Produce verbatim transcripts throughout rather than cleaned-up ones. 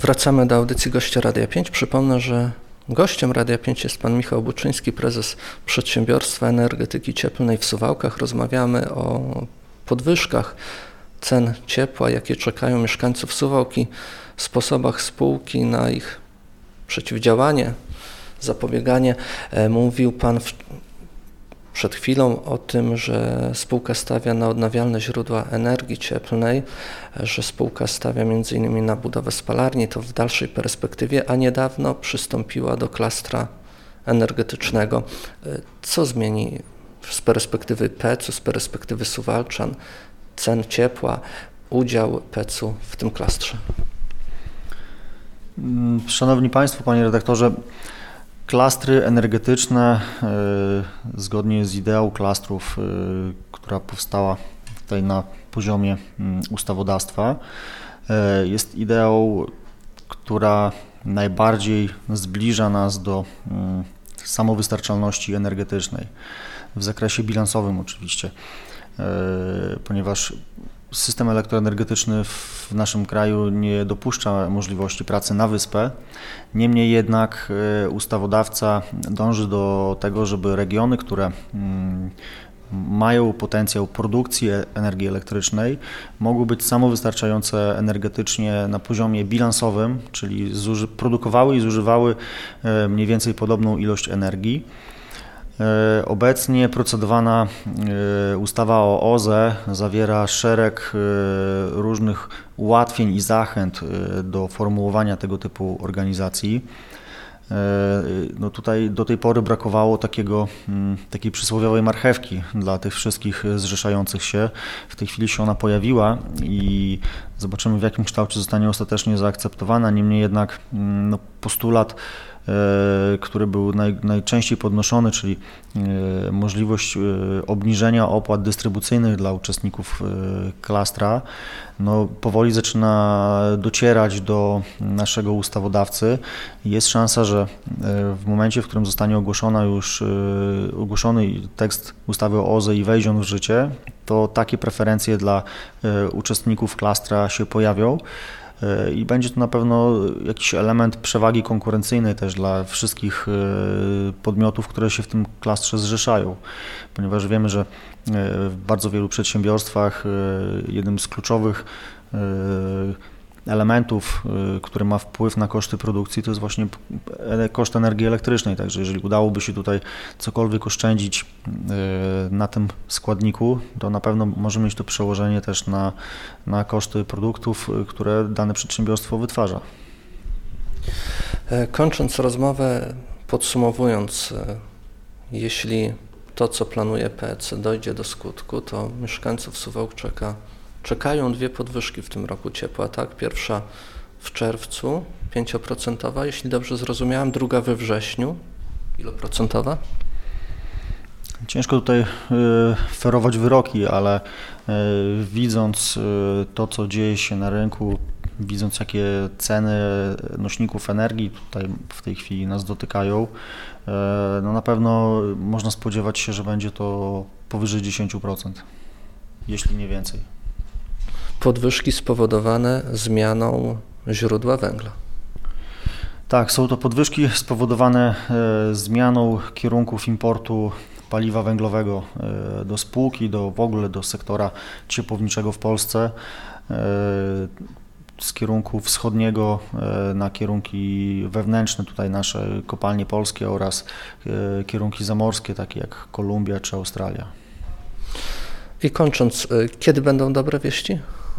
Wracamy do audycji Gościa Radia pięć. Przypomnę, że gościem Radia pięć jest pan Michał Buczyński, prezes Przedsiębiorstwa Energetyki Cieplnej w Suwałkach. Rozmawiamy o podwyżkach cen ciepła, jakie czekają mieszkańców Suwałki, sposobach spółki na ich przeciwdziałanie, zapobieganie. Mówił pan w, przed chwilą o tym, że spółka stawia na odnawialne źródła energii cieplnej, że spółka stawia między innymi na budowę spalarni, to w dalszej perspektywie, a niedawno przystąpiła do klastra energetycznego. Co zmieni z perspektywy P E C u, z perspektywy Suwałczan, cen ciepła, udział P E C u w tym klastrze? Szanowni Państwo, Panie Redaktorze, klastry energetyczne, y, zgodnie z ideą klastrów, y, która powstała tutaj na poziomie y, ustawodawstwa, y, jest ideą, która najbardziej zbliża nas do y, samowystarczalności energetycznej, w zakresie bilansowym oczywiście, y, ponieważ system elektroenergetyczny w naszym kraju nie dopuszcza możliwości pracy na wyspę. Niemniej jednak ustawodawca dąży do tego, żeby regiony, które mają potencjał produkcji energii elektrycznej, mogły być samowystarczające energetycznie na poziomie bilansowym, czyli produkowały i zużywały mniej więcej podobną ilość energii. Obecnie procedowana ustawa o O Z E zawiera szereg różnych ułatwień i zachęt do formułowania tego typu organizacji. No tutaj do tej pory brakowało takiego, takiej przysłowiowej marchewki dla tych wszystkich zrzeszających się. W tej chwili się ona pojawiła i zobaczymy, w jakim kształcie zostanie ostatecznie zaakceptowana. Niemniej jednak no, postulat, który był naj, najczęściej podnoszony, czyli możliwość obniżenia opłat dystrybucyjnych dla uczestników klastra, no, powoli zaczyna docierać do naszego ustawodawcy. Jest szansa, że w momencie, w którym zostanie ogłoszona już, ogłoszony tekst ustawy o O Z E i wejdzie on w życie, to takie preferencje dla uczestników klastra się pojawią. I będzie to na pewno jakiś element przewagi konkurencyjnej też dla wszystkich podmiotów, które się w tym klastrze zrzeszają, ponieważ wiemy, że w bardzo wielu przedsiębiorstwach jednym z kluczowych elementów, który ma wpływ na koszty produkcji, to jest właśnie koszt energii elektrycznej. Także jeżeli udałoby się tutaj cokolwiek oszczędzić na tym składniku, to na pewno może mieć to przełożenie też na, na koszty produktów, które dane przedsiębiorstwo wytwarza. Kończąc rozmowę, podsumowując, jeśli to, co planuje P E C, dojdzie do skutku, to mieszkańców Suwałk czeka Czekają dwie podwyżki w tym roku ciepła, tak? Pierwsza w czerwcu, pięcioprocentowa, jeśli dobrze zrozumiałem, druga we wrześniu. Iloprocentowa? Ciężko tutaj y, ferować wyroki, ale y, widząc y, to, co dzieje się na rynku, widząc jakie ceny nośników energii tutaj w tej chwili nas dotykają, y, no na pewno można spodziewać się, że będzie to powyżej dziesięć procent, jeśli nie więcej. Podwyżki spowodowane zmianą źródła węgla. Tak, są to podwyżki spowodowane e, zmianą kierunków importu paliwa węglowego e, do spółki, do w ogóle do sektora ciepłowniczego w Polsce, e, z kierunku wschodniego e, na kierunki wewnętrzne, tutaj nasze kopalnie polskie oraz e, kierunki zamorskie, takie jak Kolumbia czy Australia. I kończąc, kiedy będą dobre wieści?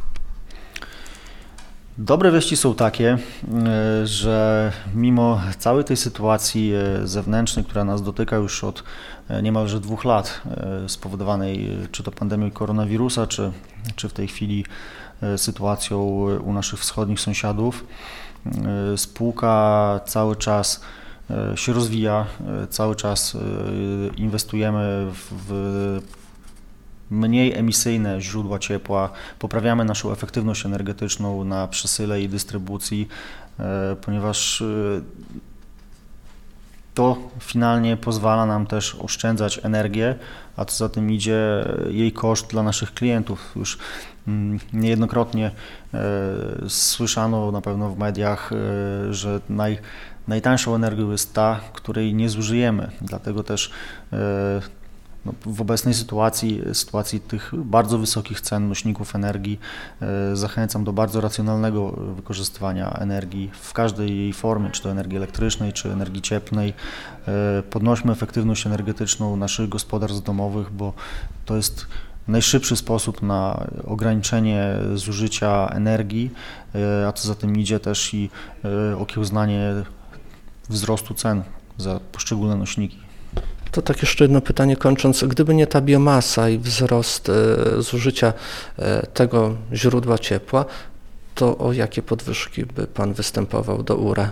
Dobre wieści są takie, że mimo całej tej sytuacji zewnętrznej, która nas dotyka już od niemalże dwóch lat, spowodowanej czy to pandemią koronawirusa, czy, czy w tej chwili sytuacją u naszych wschodnich sąsiadów, spółka cały czas się rozwija, cały czas inwestujemy w, w mniej emisyjne źródła ciepła, poprawiamy naszą efektywność energetyczną na przesyle i dystrybucji, ponieważ To finalnie pozwala nam też oszczędzać energię, a co za tym idzie jej koszt dla naszych klientów. Już niejednokrotnie słyszano na pewno w mediach, że naj, najtańszą energią jest ta, której nie zużyjemy. Dlatego też no, w obecnej sytuacji, sytuacji tych bardzo wysokich cen nośników energii zachęcam do bardzo racjonalnego wykorzystywania energii w każdej jej formie, czy to energii elektrycznej, czy energii cieplnej. Podnośmy efektywność energetyczną naszych gospodarstw domowych, bo to jest najszybszy sposób na ograniczenie zużycia energii, a co za tym idzie też i okiełznanie wzrostu cen za poszczególne nośniki. To tak jeszcze jedno pytanie kończąc. Gdyby nie ta biomasa i wzrost e, zużycia e, tego źródła ciepła, to o jakie podwyżki by Pan występował do U R E?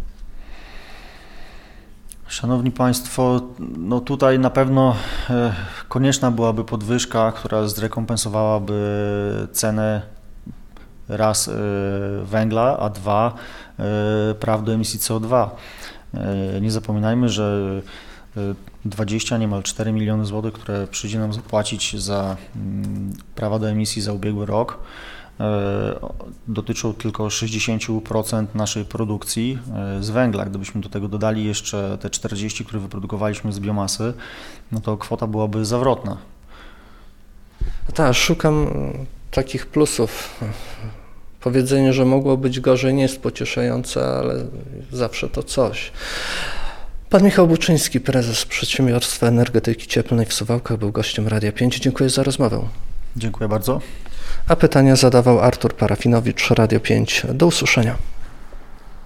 Szanowni Państwo, no tutaj na pewno e, konieczna byłaby podwyżka, która zrekompensowałaby cenę raz e, węgla, a dwa e, praw do emisji C O dwa. E, nie zapominajmy, że dwadzieścia, niemal cztery miliony złotych, które przyjdzie nam zapłacić za mm, prawa do emisji za ubiegły rok, dotyczą tylko sześćdziesiąt procent naszej produkcji z węgla. Gdybyśmy do tego dodali jeszcze te czterdzieści procent, które wyprodukowaliśmy z biomasy, no to kwota byłaby zawrotna. Tak, szukam takich plusów. Powiedzenie, że mogło być gorzej, nie jest pocieszające, ale zawsze to coś. Pan Michał Buczyński, prezes Przedsiębiorstwa Energetyki Cieplnej w Suwałkach, był gościem Radia pięć. Dziękuję za rozmowę. Dziękuję bardzo. A pytania zadawał Artur Parafinowicz, Radio pięć. Do usłyszenia.